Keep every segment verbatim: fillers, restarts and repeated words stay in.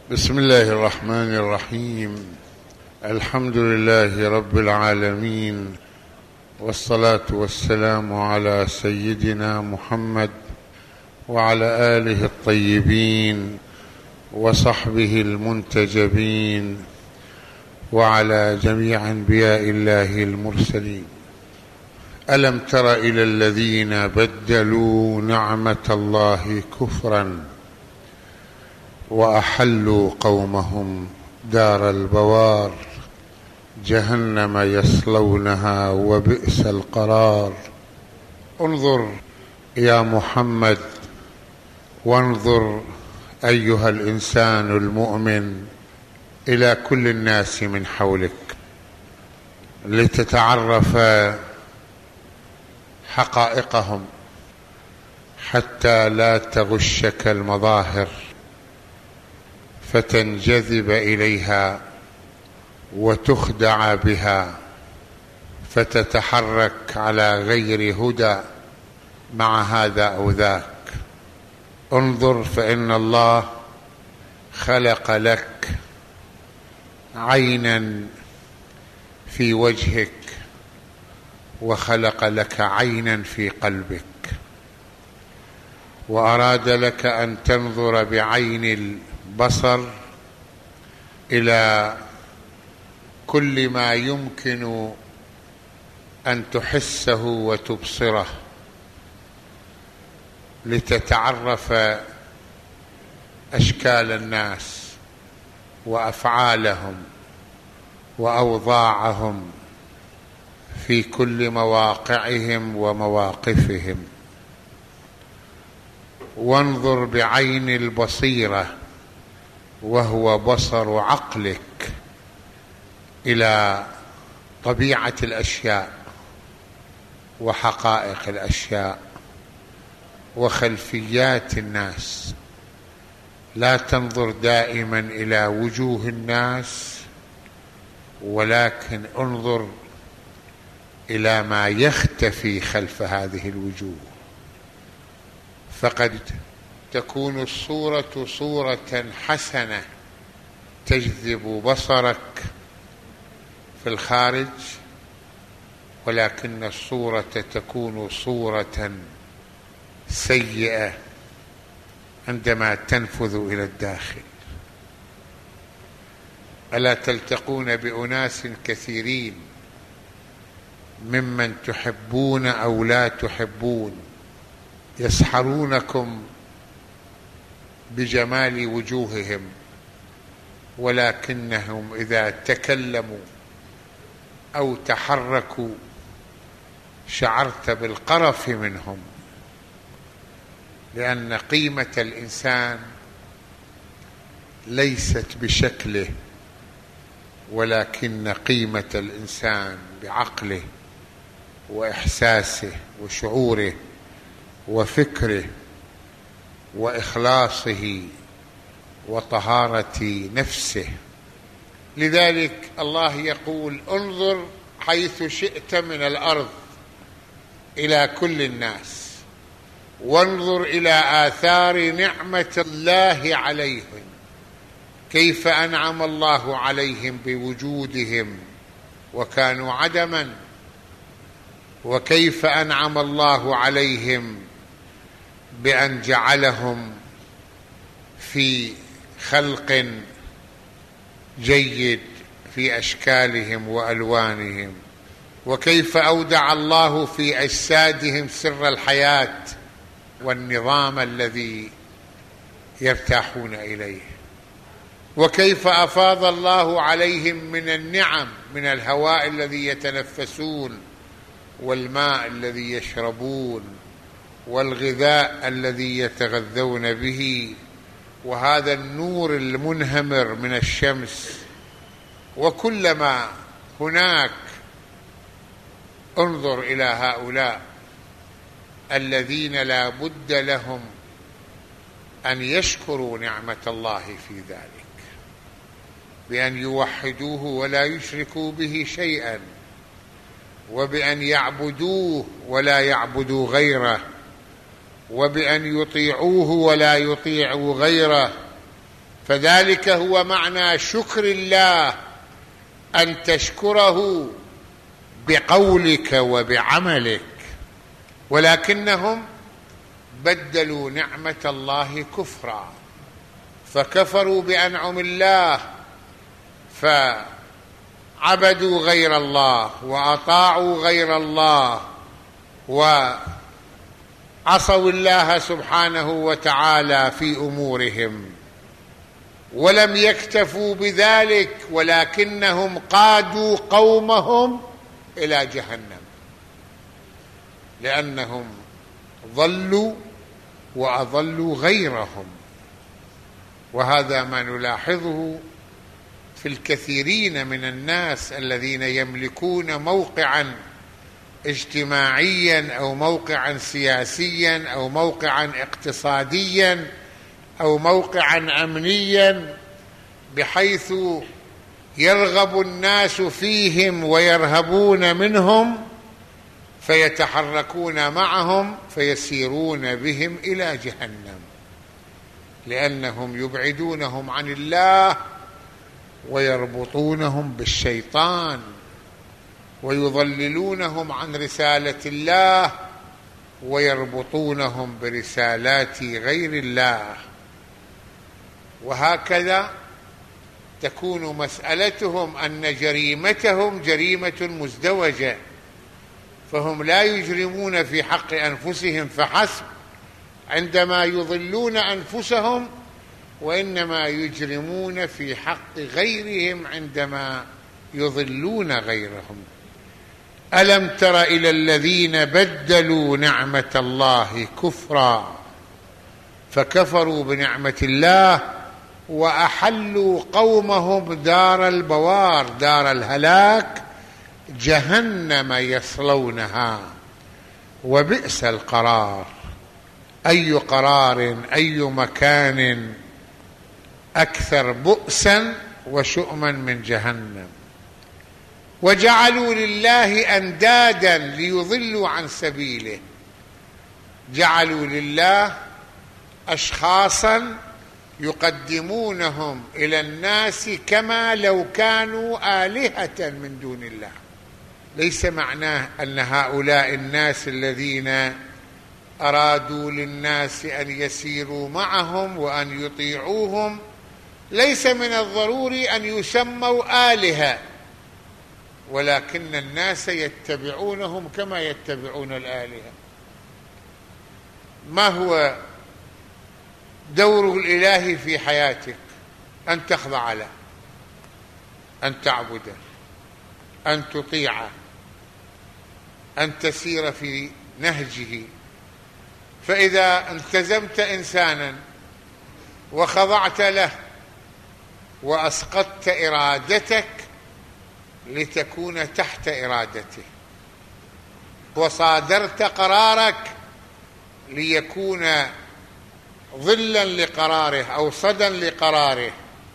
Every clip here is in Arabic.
بسم الله الرحمن الرحيم. الحمد لله رب العالمين، والصلاة والسلام على سيدنا محمد وعلى آله الطيبين وصحبه المنتجبين وعلى جميع أنبياء الله المرسلين. ألم تر إلى الذين بدلوا نعمة الله كفرا وأحلوا قومهم دار البوار جهنم يصلونها وبئس القرار. انظر يا محمد، وانظر أيها الإنسان المؤمن إلى كل الناس من حولك لتتعرف حقائقهم حتى لا تغشك المظاهر فتنجذب إليها وتخدع بها فتتحرك على غير هدى مع هذا أو ذاك. انظر، فإن الله خلق لك عينا في وجهك وخلق لك عينا في قلبك، وأراد لك أن تنظر بعين البصر إلى كل ما يمكن أن تحسه وتبصره لتتعرف أشكال الناس وأفعالهم وأوضاعهم في كل مواقعهم ومواقفهم. وانظر بعين البصيرة وهو بصر عقلك إلى طبيعة الأشياء وحقائق الأشياء وخلفيات الناس. لا تنظر دائما إلى وجوه الناس، ولكن انظر إلى ما يختفي خلف هذه الوجوه، فقد تكون الصورة صورة حسنة تجذب بصرك في الخارج، ولكن الصورة تكون صورة سيئة عندما تنفذ إلى الداخل. ألا تلتقون بأناس كثيرين ممن تحبون أو لا تحبون يسحرونكم بجمال وجوههم، ولكنهم إذا تكلموا أو تحركوا شعرت بالقرف منهم، لأن قيمة الإنسان ليست بشكله، ولكن قيمة الإنسان بعقله وإحساسه وشعوره وفكره وإخلاصه وطهارة نفسه. لذلك الله يقول: انظر حيث شئت من الأرض إلى كل الناس، وانظر إلى آثار نعمة الله عليهم، كيف أنعم الله عليهم بوجودهم وكانوا عدما، وكيف أنعم الله عليهم بأن جعلهم في خلق جيد في أشكالهم وألوانهم، وكيف أودع الله في أجسادهم سر الحياة والنظام الذي يرتاحون إليه، وكيف أفاض الله عليهم من النعم، من الهواء الذي يتنفسون، والماء الذي يشربون، والغذاء الذي يتغذون به، وهذا النور المنهمر من الشمس، وكلما هناك. انظر إلى هؤلاء الذين لا بد لهم أن يشكروا نعمة الله في ذلك بأن يوحدوه ولا يشركوا به شيئا، وبأن يعبدوه ولا يعبدوا غيره، وبأن يطيعوه ولا يطيعوا غيره، فذلك هو معنى شكر الله، أن تشكره بقولك وبعملك. ولكنهم بدلوا نعمة الله كفرا، فكفروا بأنعم الله، فعبدوا غير الله وأطاعوا غير الله وعصوا الله سبحانه وتعالى في أمورهم. ولم يكتفوا بذلك، ولكنهم قادوا قومهم إلى جهنم، لأنهم ضلوا وأضلوا غيرهم. وهذا ما نلاحظه في الكثيرين من الناس الذين يملكون موقعا اجتماعيا أو موقعا سياسيا أو موقعا اقتصاديا أو موقعا أمنيا، بحيث يرغب الناس فيهم ويرهبون منهم، فيتحركون معهم فيسيرون بهم إلى جهنم، لأنهم يبعدونهم عن الله ويربطونهم بالشيطان ويضللونهم عن رسالة الله ويربطونهم برسالات غير الله. وهكذا تكون مسألتهم أن جريمتهم جريمة مزدوجة، فهم لا يجرمون في حق أنفسهم فحسب عندما يضلون أنفسهم، وإنما يجرمون في حق غيرهم عندما يضلون غيرهم. ألم تر إلى الذين بدلوا نعمة الله كفرا فكفروا بنعمة الله وأحلوا قومهم دار البوار، دار الهلاك، جهنم يصلونها وبئس القرار. أي قرار، أي مكان أكثر بؤسا وشؤما من جهنم. وجعلوا لله أندادا ليضلوا عن سبيله، جعلوا لله أشخاصا يقدمونهم إلى الناس كما لو كانوا آلهة من دون الله. ليس معناه أن هؤلاء الناس الذين أرادوا للناس أن يسيروا معهم وأن يطيعوهم ليس من الضروري أن يسموا آلهة، ولكن الناس يتبعونهم كما يتبعون الآلهة. ما هو دور الإله في حياتك؟ أن تخضع له، أن تعبده، أن تطيعه، أن تسير في نهجه. فإذا التزمت إنسانا وخضعت له وأسقطت إرادتك لتكون تحت إرادته، وصادرت قرارك ليكون ظلا لقراره أو صدا لقراره،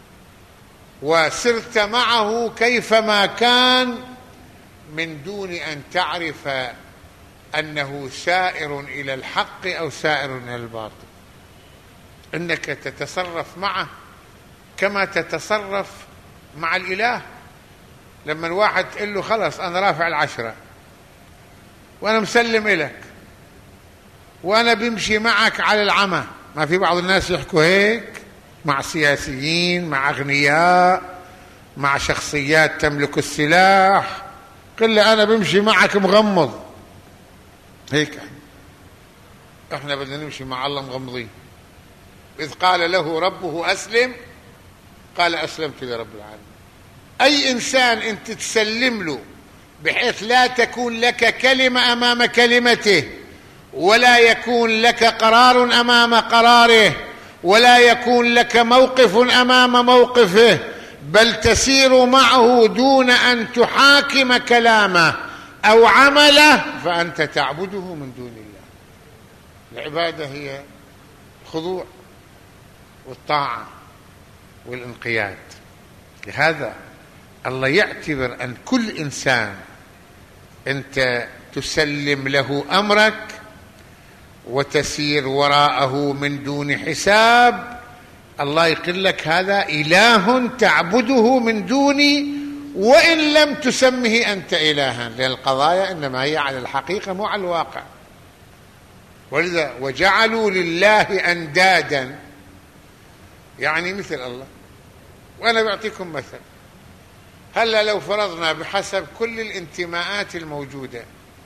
وسرت معه كيفما كان من دون أن تعرف أنه سائر إلى الحق أو سائر إلى الباطل، إنك تتصرف معه كما تتصرف مع الإله. لما الواحد تقول له خلص أنا رافع العشرة وأنا مسلم إلك وأنا بمشي معك على العمى. ما في بعض الناس يحكوا هيك مع سياسيين، مع أغنياء، مع شخصيات تملك السلاح، قل لي أنا بمشي معك مغمض. هيك احنا بدنا نمشي مع الله مغمضين. إذ قال له ربه أسلم قال أسلمت لرب العالمين. أي إنسان أنت تسلم له بحيث لا تكون لك كلمة أمام كلمته، ولا يكون لك قرار أمام قراره، ولا يكون لك موقف أمام موقفه، بل تسير معه دون أن تحاكم كلامه أو عمله، فأنت تعبده من دون الله. العبادة هي الخضوع والطاعة والانقياد. لهذا الله يعتبر أن كل إنسان أنت تسلم له أمرك وتسير وراءه من دون حساب، الله يقول لك هذا إله تعبده من دوني وإن لم تسمه أنت إلها، لأن القضايا إنما هي على الحقيقة مو على الواقع. ولذا وجعلوا لله أندادا، يعني مثل الله. وأنا بعطيكم مثل، هلا لو فرضنا بحسب كل الانتماءات الموجودة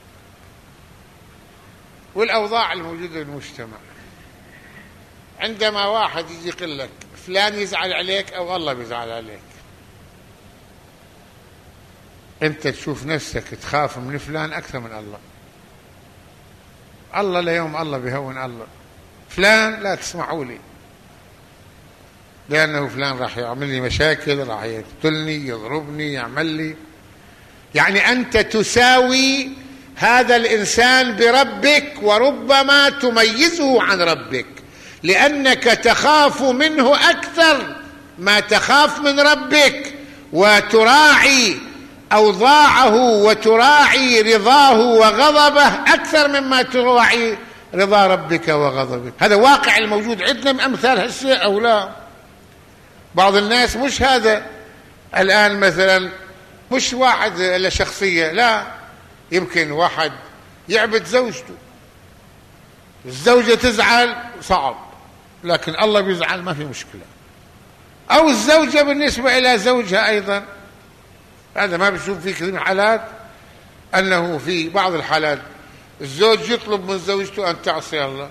والأوضاع الموجودة بالمجتمع، عندما واحد يجي يقول لك فلان يزعل عليك أو الله بيزعل عليك، أنت تشوف نفسك تخاف من فلان أكثر من الله. الله ليوم الله بيهون الله، فلان لا تسمعوا لي لأنه فلان راح يعمل لي مشاكل، راح يقتلني، يضربني، يعمل لي. يعني أنت تساوي هذا الإنسان بربك، وربما تميزه عن ربك لأنك تخاف منه أكثر ما تخاف من ربك، وتراعي أوضاعه وتراعي رضاه وغضبه أكثر مما تراعي رضا ربك وغضبك. هذا واقع الموجود عندنا من أمثال هالشيء أو لا؟ بعض الناس مش هذا الآن، مثلا مش واحد له شخصية، لا، يمكن واحد يعبد زوجته، الزوجة تزعل صعب، لكن الله بيزعل ما في مشكلة. أو الزوجة بالنسبة إلى زوجها أيضا، هذا ما بشوف في كثير من الحالات أنه في بعض الحالات الزوج يطلب من زوجته أن تعصي الله،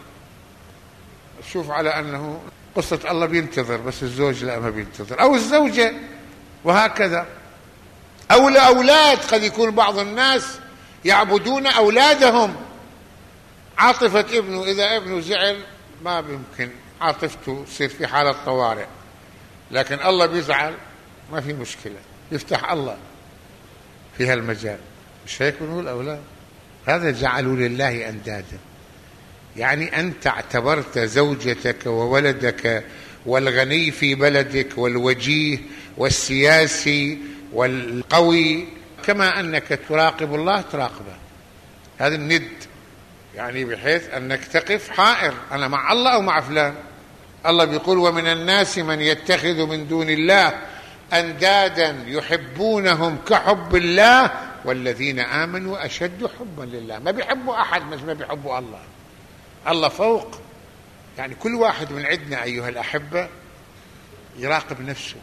شوف على أنه قصة الله بينتظر بس الزوج لا ما بينتظر، أو الزوجة، وهكذا. أو الأولاد، قد يكون بعض الناس يعبدون أولادهم، عاطفة ابنه، إذا ابنه زعل ما بيمكن عاطفته تصير في حالة طوارئ، لكن الله بيزعل ما في مشكلة، يفتح الله في هالمجال. مش هيك بنقول أولاد؟ هذا جعلوا لله أندادا، يعني أنت اعتبرت زوجتك وولدك والغني في بلدك والوجيه والسياسي والقوي كما أنك تراقب الله تراقبه. هذا الند، يعني بحيث أنك تقف حائر، أنا مع الله أو مع فلان. الله بيقول ومن الناس من يتخذ من دون الله أندادا يحبونهم كحب الله والذين آمنوا أشد حبا لله. ما بيحبوا أحد مش ما بيحبوا الله، الله فوق. يعني كل واحد من عندنا أيها الأحبة يراقب نفسه،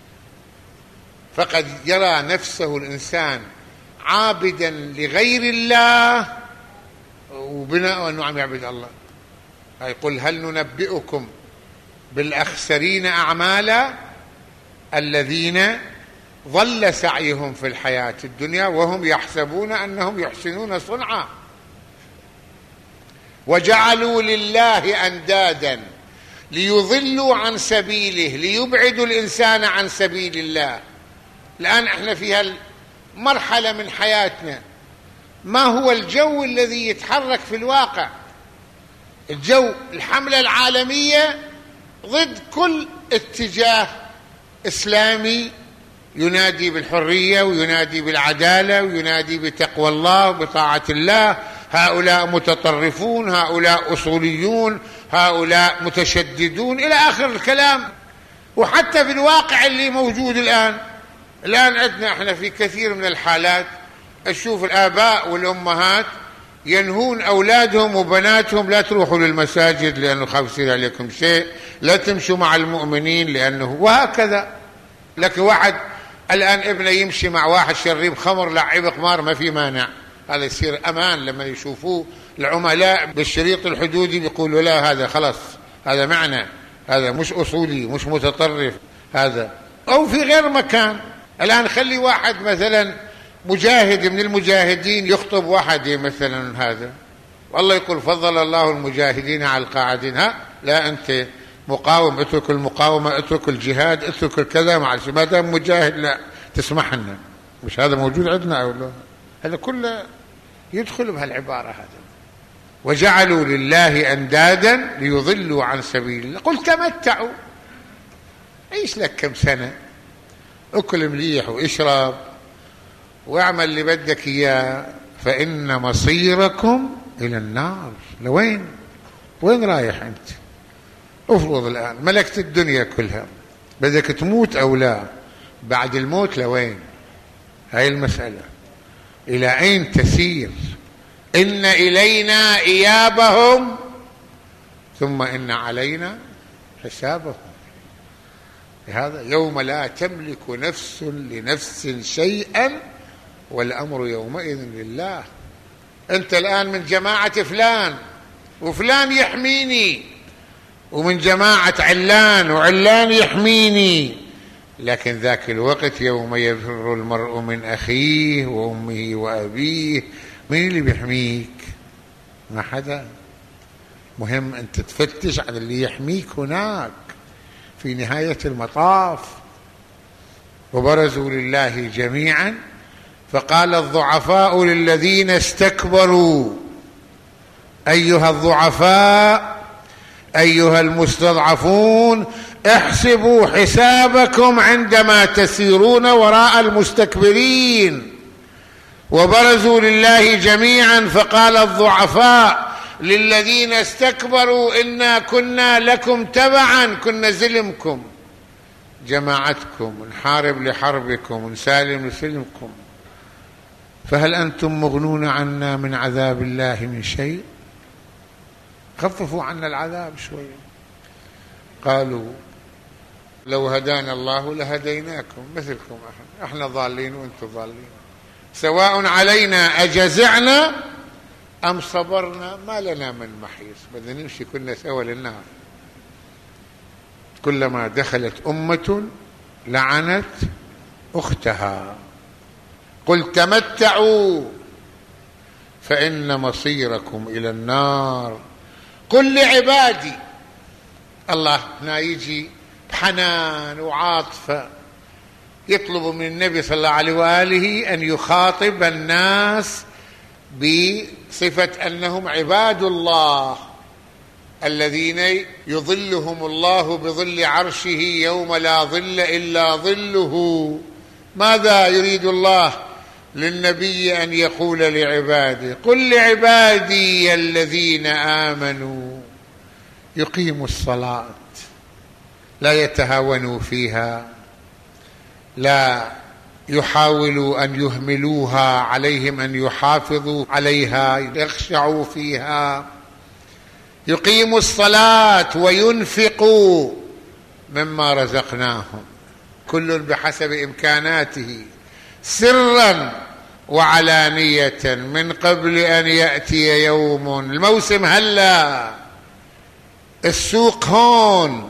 فقد يرى نفسه الإنسان عابدا لغير الله وبناء أنه عم يعبد الله. يقول هل ننبئكم بالأخسرين أعمالا الذين ضل سعيهم في الحياة الدنيا وهم يحسبون أنهم يحسنون صنعا وجعلوا لله أندادا ليضلوا عن سبيله ليبعدوا الإنسان عن سبيل الله. الآن احنا في هالمرحلة من حياتنا، ما هو الجو الذي يتحرك في الواقع؟ الجو الحملة العالمية ضد كل اتجاه إسلامي ينادي بالحرية وينادي بالعدالة وينادي بتقوى الله وبطاعة الله. هؤلاء متطرفون، هؤلاء أصوليون، هؤلاء متشددون، إلى آخر الكلام. وحتى في الواقع اللي موجود الآن الآن عندنا احنا في كثير من الحالات أشوف الآباء والأمهات ينهون أولادهم وبناتهم لا تروحوا للمساجد لأنه خاف يصير عليكم شيء، لا تمشوا مع المؤمنين لأنه، وهكذا. لكن واحد الآن ابنه يمشي مع واحد شريب خمر لعب قمار ما في مانع، هذا يصير أمان. لما يشوفوه العملاء بالشريط الحدودي بيقولوا لا هذا خلاص هذا معنى، هذا مش أصولي مش متطرف هذا. أو في غير مكان الآن خلي واحد مثلا مجاهد من المجاهدين يخطب واحد مثلا هذا، والله يقول فضل الله المجاهدين على القاعدين. ها لا أنت مقاوم اترك المقاومة، اترك الجهاد، اترك الكذا، مع ما دام مجاهد لا تسمح لنا. مش هذا موجود عندنا أو لا؟ هذا كله يدخل بهالعبارة هذا. وجعلوا لله أندادا ليضلوا عن سبيل الله. قل تمتعوا، عيش لك كم سنة، اكل مليح واشرب واعمل اللي بدك إياه، فإن مصيركم إلى النار. لوين؟ وين رايح أنت؟ افرض الآن ملكت الدنيا كلها، بدك تموت أو لا؟ بعد الموت لوين؟ هاي المسألة، إلى أين تسير؟ إن إلينا إيابهم ثم إن علينا حسابهم. لهذا يوم لا تملك نفس لنفس شيئا والأمر يومئذ لله. أنت الآن من جماعة فلان وفلان يحميني، ومن جماعة علان وعلان يحميني، لكن ذاك الوقت يوم يفر المرء من أخيه وأمه وأبيه، من اللي بيحميك؟ ما حدا. مهم أن تتفتش على اللي يحميك هناك في نهاية المطاف. وبرزوا لله جميعا فقال الضعفاء للذين استكبروا أيها الضعفاء أيها المستضعفون احسبوا حسابكم عندما تسيرون وراء المستكبرين. وبرزوا لله جميعا فقال الضعفاء للذين استكبروا إنا كنا لكم تبعا، كنا زلمكم، جماعتكم، نحارب لحربكم، نسالم لسلمكم، فهل أنتم مغنون عنا من عذاب الله من شيء؟ خففوا عنا العذاب شوي. قالوا لو هدانا الله لهديناكم مثلكم، احنا, احنا ضالين وانتم ضالين، سواء علينا أجزعنا أم صبرنا ما لنا من محيص، بدنا نمشي كلنا سوا للنار. كلما دخلت أمة لعنت أختها. قل تمتعوا فإن مصيركم إلى النار. قل لعبادي، الله هنا يجي بحنان وعاطفة يطلب من النبي صلى الله عليه وآله أن يخاطب الناس بصفة أنهم عباد الله الذين يظلهم الله بظل عرشه يوم لا ظل إلا ظله. ماذا يريد الله للنبي أن يقول لعباده؟ قل لعبادي الذين آمنوا يقيموا الصلاة، لا يتهاونوا فيها، لا يحاولوا أن يهملوها، عليهم أن يحافظوا عليها، يخشعوا فيها، يقيموا الصلاة وينفقوا مما رزقناهم، كل بحسب إمكاناته، سرا وعلانية من قبل أن يأتي يوم. الموسم هلا، السوق هون،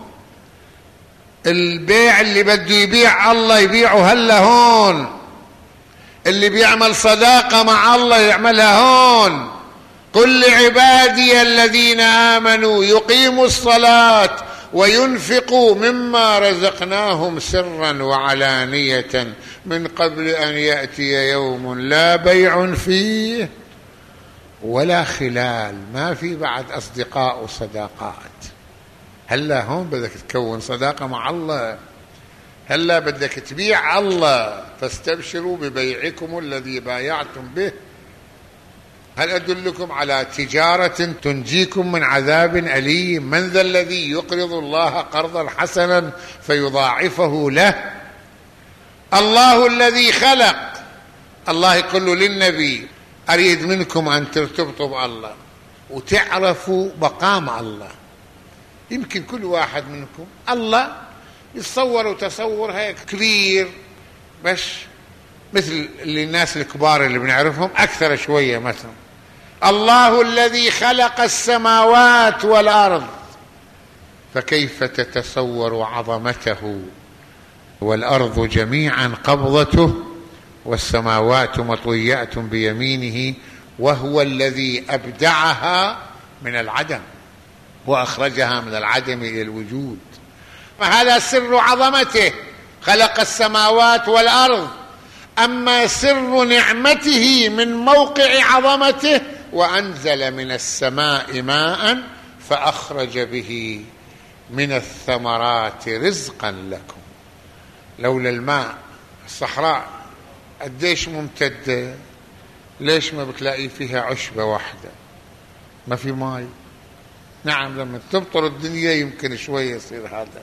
البيع اللي بده يبيع الله يبيعه هلا هون، اللي بيعمل صداقة مع الله يعملها هون. قل لعبادي الذين آمنوا يقيموا الصلاة وينفقوا مما رزقناهم سرا وعلانية من قبل أن يأتي يوم لا بيع فيه ولا خلال. ما في بعد أصدقاء وصداقات. هلا هون بدك تكون صداقة مع الله، هلا بدك تبيع الله، فاستبشروا ببيعكم الذي بايعتم به. هل أدلكم على تجارة تنجيكم من عذاب أليم؟ من ذا الذي يقرض الله قرضا حسنا فيضاعفه له؟ الله الذي خلق. الله يقول للنبي أريد منكم أن ترتبطوا بالله وتعرفوا مقام الله. يمكن كل واحد منكم الله يتصور تصور هيك كبير، بس مثل اللي الناس الكبار اللي بنعرفهم أكثر شوية. مثلا الله الذي خلق السماوات والأرض، فكيف تتصور عظمته؟ والأرض جميعا قبضته والسماوات مطويات بيمينه، وهو الذي أبدعها من العدم وأخرجها من العدم إلى الوجود. فهذا سر عظمته، خلق السماوات والأرض. أما سر نعمته من موقع عظمته وأنزل من السماء ماء فأخرج به من الثمرات رزقا لكم. لولا الماء الصحراء قديش ممتدة، ليش ما بتلاقي فيها عشبة واحدة؟ ما في ماء، نعم لما تبطل الدنيا يمكن شوية يصير هذا.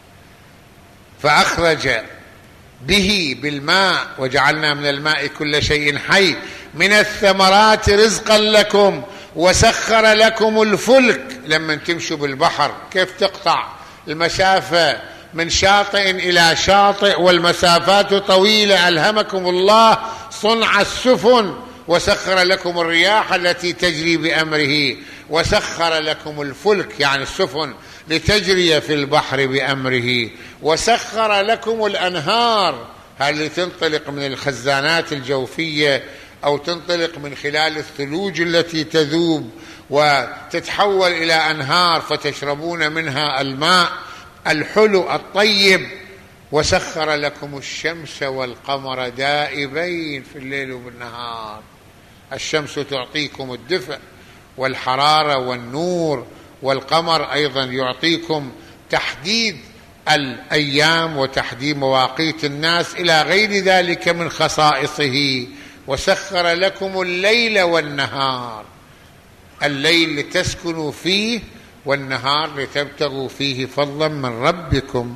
فأخرج به بالماء وجعلنا من الماء كل شيء حي من الثمرات رزقا لكم وسخر لكم الفلك. لما تمشوا بالبحر كيف تقطع المسافة من شاطئ إلى شاطئ والمسافات طويلة، ألهمكم الله صنع السفن وسخر لكم الرياح التي تجري بأمره وسخر لكم الفلك يعني السفن لتجري في البحر بأمره وسخر لكم الأنهار اللي تنطلق من الخزانات الجوفية أو تنطلق من خلال الثلوج التي تذوب وتتحول إلى أنهار فتشربون منها الماء الحلو الطيب. وسخر لكم الشمس والقمر دائبين في الليل وبالنهار. الشمس تعطيكم الدفء والحرارة والنور، والقمر أيضا يعطيكم تحديد الأيام وتحديد مواقيت الناس إلى غير ذلك من خصائصه. وسخر لكم الليل والنهار، الليل لتسكنوا فيه والنهار لتبتغوا فيه فضلا من ربكم.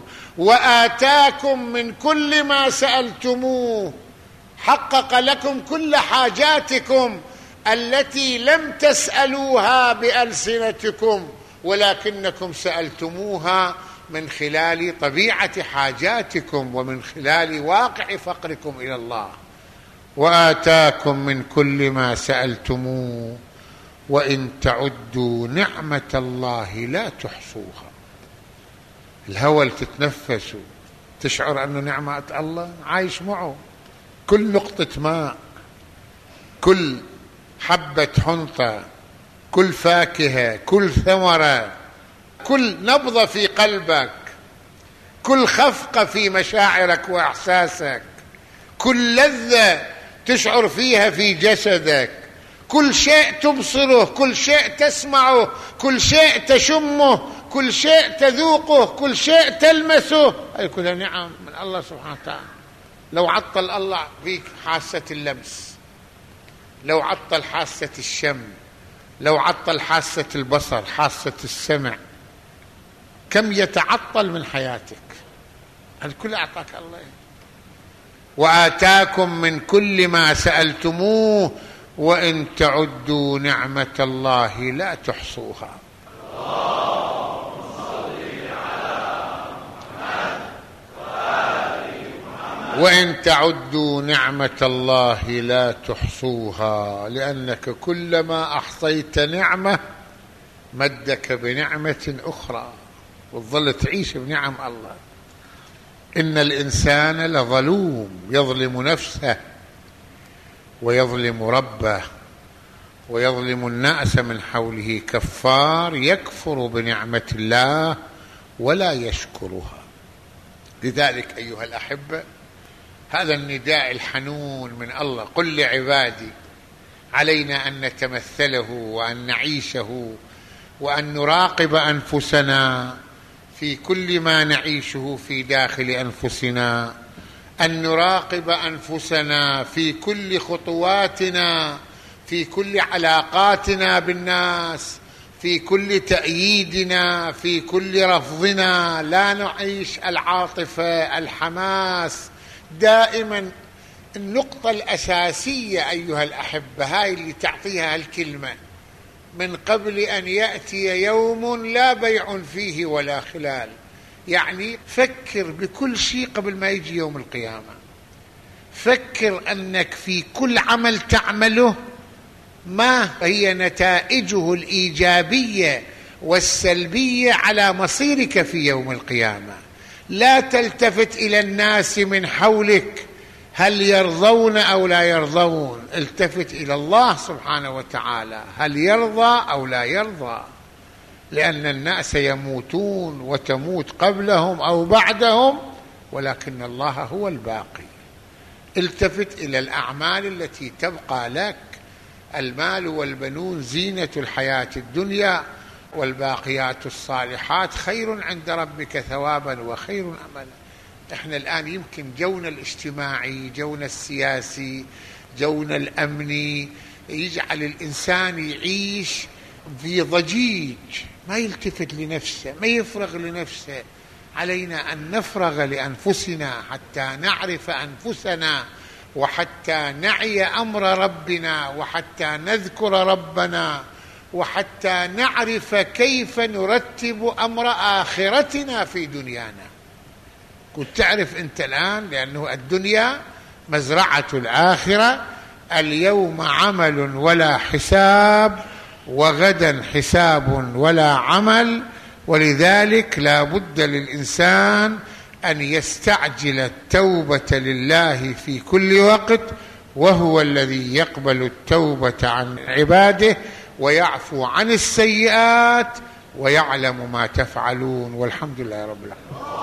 وآتاكم من كل ما سألتموه، حقق لكم كل حاجاتكم التي لم تسألوها بألسنتكم ولكنكم سألتموها من خلال طبيعة حاجاتكم ومن خلال واقع فقركم إلى الله. وآتاكم من كل ما سألتموه وإن تعدوا نعمة الله لا تحصوها. الهوى اللي تتنفسه تشعر أنه نعمة الله عايش معه، كل نقطة ماء، كل حبة حنطة، كل فاكهة، كل ثمرة، كل نبضة في قلبك، كل خفقة في مشاعرك وإحساسك، كل لذة تشعر فيها في جسدك، كل شيء تبصره، كل شيء تسمعه، كل شيء تشمه، كل شيء تذوقه، كل شيء تلمسه، هذه كلها نعم من الله سبحانه وتعالى. لو عطل الله فيك حاسة اللمس، لو عطل حاسة الشم، لو عطل حاسة البصر، حاسة السمع، كم يتعطل من حياتك؟ هذا كله أعطاك الله. وآتاكم من كل ما سألتموه وإن تعدوا نعمة الله لا تحصوها. وإن تعدوا نعمة الله لا تحصوها، لأنك كلما أحصيت نعمة مدك بنعمة أخرى وتظل تعيش بنعم الله. إن الإنسان لظلوم يظلم نفسه ويظلم ربه ويظلم الناس من حوله، كفار يكفر بنعمة الله ولا يشكرها. لذلك أيها الأحبة هذا النداء الحنون من الله، قل لعبادي، علينا أن نتمثله وأن نعيشه وأن نراقب أنفسنا في كل ما نعيشه في داخل أنفسنا، أن نراقب أنفسنا في كل خطواتنا، في كل علاقاتنا بالناس، في كل تأييدنا، في كل رفضنا. لا نعيش العاطفة الحماس دائما. النقطة الأساسية أيها الأحبة هاي اللي تعطيها الكلمة، من قبل أن يأتي يوم لا بيع فيه ولا خلال. يعني فكر بكل شيء قبل ما يجي يوم القيامة. فكر أنك في كل عمل تعمله ما هي نتائجه الإيجابية والسلبية على مصيرك في يوم القيامة. لا تلتفت إلى الناس من حولك هل يرضون أو لا يرضون، التفت إلى الله سبحانه وتعالى هل يرضى أو لا يرضى، لأن الناس يموتون وتموت قبلهم أو بعدهم ولكن الله هو الباقي. التفت إلى الأعمال التي تبقى لك. المال والبنون زينة الحياة الدنيا والباقيات الصالحات خير عند ربك ثوابا وخير أملا. احنا الآن يمكن جونا الاجتماعي، جونا السياسي، جونا الأمني يجعل الإنسان يعيش في ضجيج ما يلتفت لنفسه، ما يفرغ لنفسه. علينا أن نفرغ لأنفسنا حتى نعرف أنفسنا، وحتى نعي أمر ربنا، وحتى نذكر ربنا، وحتى نعرف كيف نرتب أمر آخرتنا في دنيانا. كنت تعرف أنت الآن، لأنه الدنيا مزرعة الآخرة. اليوم عمل ولا حساب، وغدا حساب ولا عمل، ولذلك لا بد للإنسان أن يستعجل التوبة لله في كل وقت، وهو الذي يقبل التوبة عن عباده ويعفو عن السيئات ويعلم ما تفعلون، والحمد لله رب العالمين.